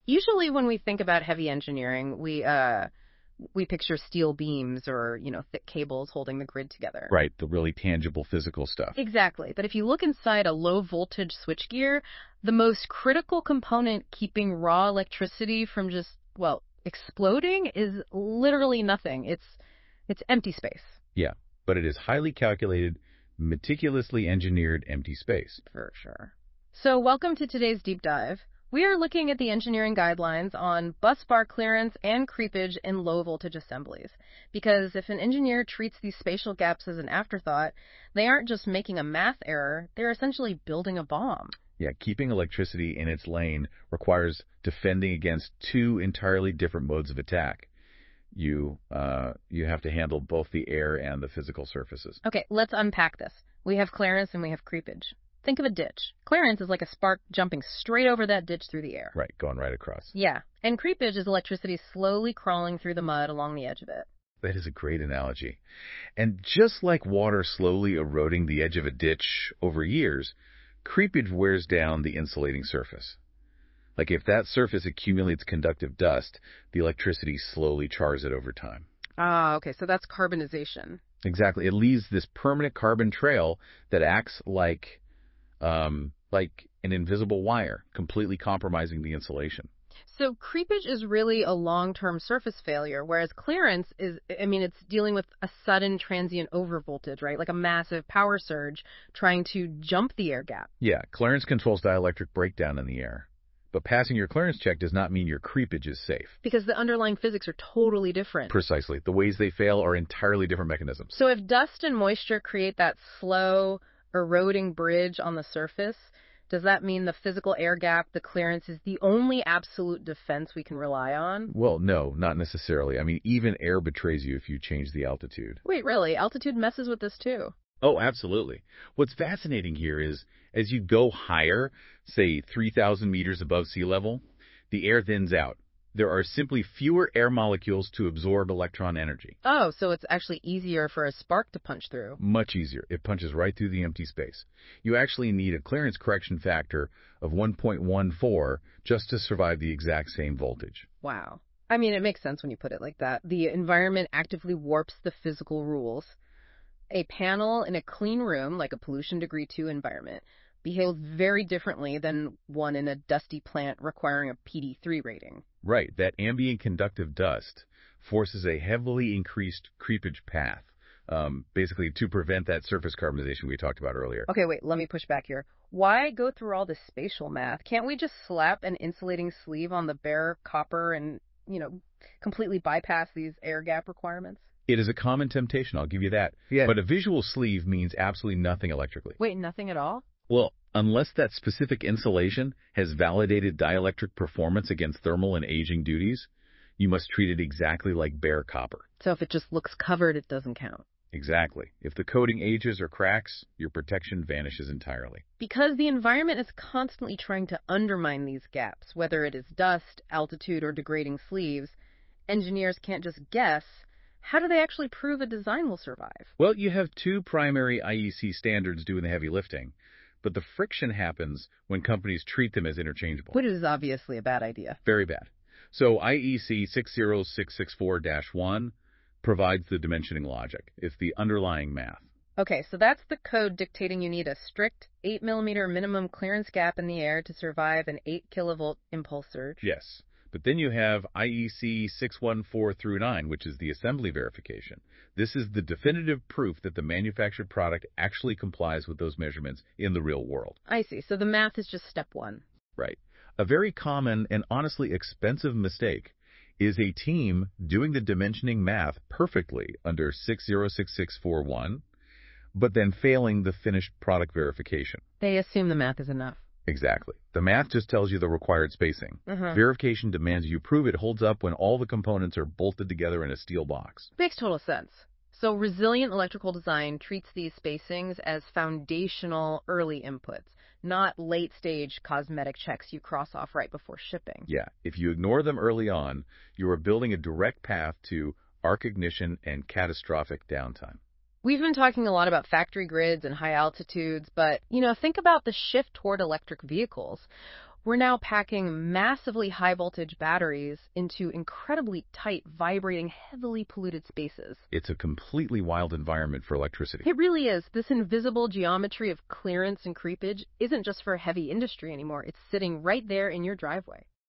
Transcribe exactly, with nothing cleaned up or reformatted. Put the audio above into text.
Usually when we think about heavy engineering, we uh we picture steel beams or, you know, thick cables holding the grid together. Right, the really tangible physical stuff. Exactly. But if you look inside a low voltage switchgear, the most critical component keeping raw electricity from just, well, exploding is literally nothing. It's it's empty space. Yeah, but it is highly calculated, meticulously engineered empty space. For sure. So welcome to today's deep dive. We are looking at the engineering guidelines on bus bar clearance and creepage in low voltage assemblies. Because if an engineer treats these spatial gaps as an afterthought, they aren't just making a math error, they're essentially building a bomb. Yeah, keeping electricity in its lane requires defending against two entirely different modes of attack. You uh, you have to handle both the air and the physical surfaces. Okay, let's unpack this. We have clearance and we have creepage. Think of a ditch. Clearance is like a spark jumping straight over that ditch through the air. Right, going right across. Yeah, and creepage is electricity slowly crawling through the mud along the edge of it. That is a great analogy. And just like water slowly eroding the edge of a ditch over years, creepage wears down the insulating surface. Like if that surface accumulates conductive dust, the electricity slowly chars it over time. Ah, okay, so that's carbonization. Exactly. It leaves this permanent carbon trail that acts like um, like an invisible wire, completely compromising the insulation. So creepage is really a long-term surface failure, whereas clearance is, I mean, it's dealing with a sudden transient overvoltage, right? Like a massive power surge trying to jump the air gap. Yeah, clearance controls dielectric breakdown in the air. But passing your clearance check does not mean your creepage is safe. Because the underlying physics are totally different. Precisely. The ways they fail are entirely different mechanisms. So if dust and moisture create that slow, eroding bridge on the surface, does that mean the physical air gap, the clearance, is the only absolute defense we can rely on? Well, no, not necessarily. I mean, even air betrays you if you change the altitude. Wait, really? Altitude messes with this too? Oh, absolutely. What's fascinating here is as you go higher, say three thousand meters above sea level, the air thins out. There are simply fewer air molecules to absorb electron energy. Oh, so it's actually easier for a spark to punch through. Much easier. It punches right through the empty space. You actually need a clearance correction factor of one point one four just to survive the exact same voltage. Wow. I mean, it makes sense when you put it like that. The environment actively warps the physical rules. A panel in a clean room, like a pollution degree two environment, behaves very differently than one in a dusty plant requiring a P D three rating. Right. That ambient conductive dust forces a heavily increased creepage path, um, basically to prevent that surface carbonization we talked about earlier. Okay, wait, let me push back here. Why go through all this spatial math? Can't we just slap an insulating sleeve on the bare copper and, you know, completely bypass these air gap requirements? It is a common temptation, I'll give you that. Yeah. But a visual sleeve means absolutely nothing electrically. Wait, nothing at all? Well, unless that specific insulation has validated dielectric performance against thermal and aging duties, you must treat it exactly like bare copper. So if it just looks covered, it doesn't count. Exactly. If the coating ages or cracks, your protection vanishes entirely. Because the environment is constantly trying to undermine these gaps, whether it is dust, altitude, or degrading sleeves, engineers can't just guess. How do they actually prove a design will survive? Well, you have two primary I E C standards doing the heavy lifting, but the friction happens when companies treat them as interchangeable. Which is obviously a bad idea. Very bad. So I E C six zero six six four dash one provides the dimensioning logic. It's the underlying math. Okay, so that's the code dictating you need a strict eight millimeter minimum clearance gap in the air to survive an eight kilovolt impulse surge. Yes. But then you have I E C six one four through nine, which is the assembly verification. This is the definitive proof that the manufactured product actually complies with those measurements in the real world. I see. So the math is just step one. Right. A very common and honestly expensive mistake is a team doing the dimensioning math perfectly under six zero six six four one, but then failing the finished product verification. They assume the math is enough. Exactly. The math just tells you the required spacing. Uh-huh. Verification demands you prove it holds up when all the components are bolted together in a steel box. Makes total sense. So resilient electrical design treats these spacings as foundational early inputs, not late-stage cosmetic checks you cross off right before shipping. Yeah. If you ignore them early on, you are building a direct path to arc ignition and catastrophic downtime. We've been talking a lot about factory grids and high altitudes, but, you know, think about the shift toward electric vehicles. We're now packing massively high-voltage batteries into incredibly tight, vibrating, heavily polluted spaces. It's a completely wild environment for electricity. It really is. This invisible geometry of clearance and creepage isn't just for heavy industry anymore. It's sitting right there in your driveway.